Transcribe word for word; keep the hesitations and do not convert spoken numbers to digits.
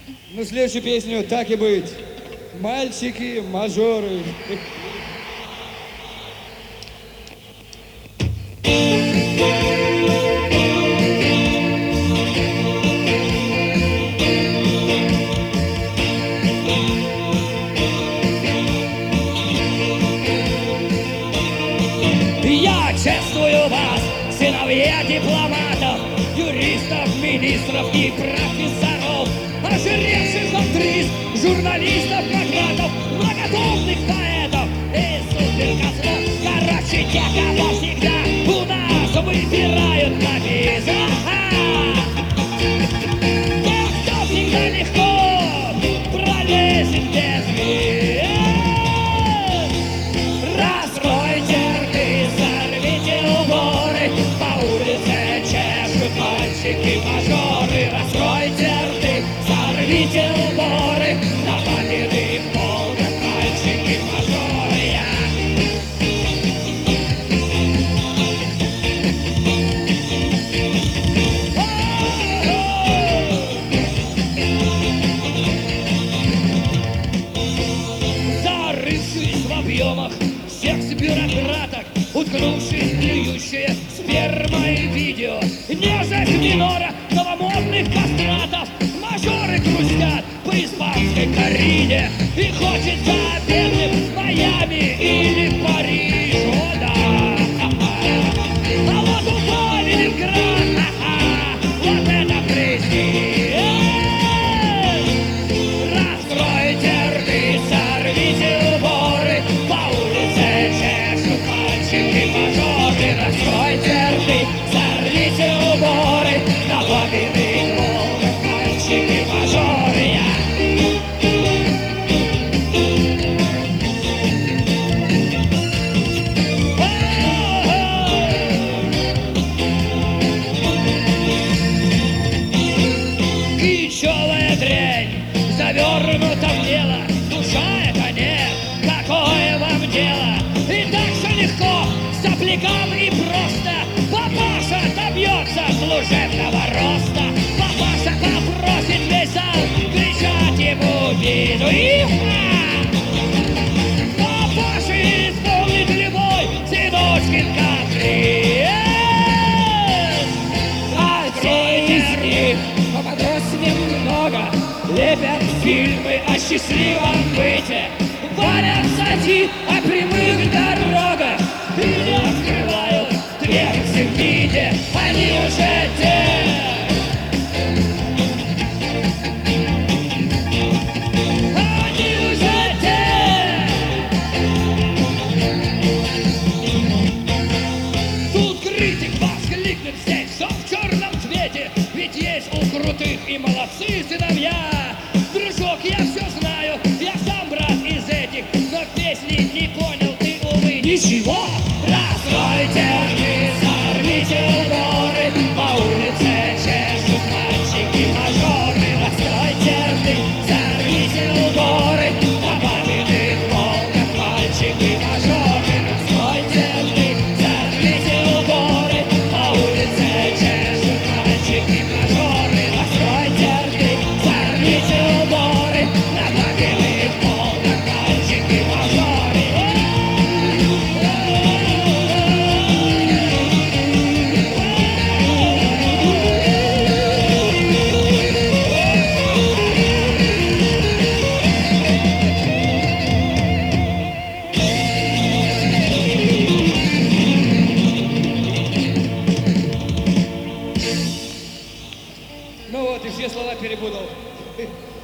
Ну, следующую песню «Так и быть». Мальчики, мажоры. Я чествую вас, сыновья дипломатов, юристов, министров и профессоров, ожиревших актрис, журналистов, магнатов, многотомных поэтов и суперкозлов. Короче, те, кого всегда у нас выбирают на виза. Тех, кто всегда легко пролезет без виз. Раскройте рты, сорвите уборы, по улице чешут мальчики-мажоры. Раскройте рты, сорвите уборы, на памятных полках мальчики-мажоры. Зарывшись в объемах секс-бюрократок, уткнувшись в плюющие спермой видео, нежность минора новомодных кастратов, мажоры грустят по испанской корине, и хочется бедным Майами или Парижу, да. А вот упал Ленинград, ха-ха, вот это престиж. Раскройте рты, сорвите уборы, по улице чешут мальчики-мажоры. Раскройте рты, сорвите уборы, на памятных полках мальчики-мажоры. Кичевая дрянь завернута в дело, душа это нет, какое вам дело? И так все легко, соплякам и просто, папаша добьется служебного роста. Папаша попросит весь зал кричать ему в виду. Иха! Папаша исполнит любой сыночкин каприз. Откройте рты, попадос немного, лепят фильмы о счастливом быте, валят статьи о прямых дорогах и не открывают дверцы в виде. Они уже те. Они уже те. Тут критик воскликнет здесь, все в черном цвете, ведь есть у крутых и молодцы сыновья. Дружок, я все знаю, я сам брат из этих, но песни не понял ты, увы, ничего. Раскройте рты, сорвите уборы, по улице чешут мальчики-мажоры. Раскройте рты, сорвите уборы, на памятных полках мальчики-мажоры. Раскройте рты, сорвите уборы, по улице чешут мальчики-мажоры. Раскройте рты, сорвите уборы, на памятных полках мальчики-мажоры. Ну вот, и все слова перепутал.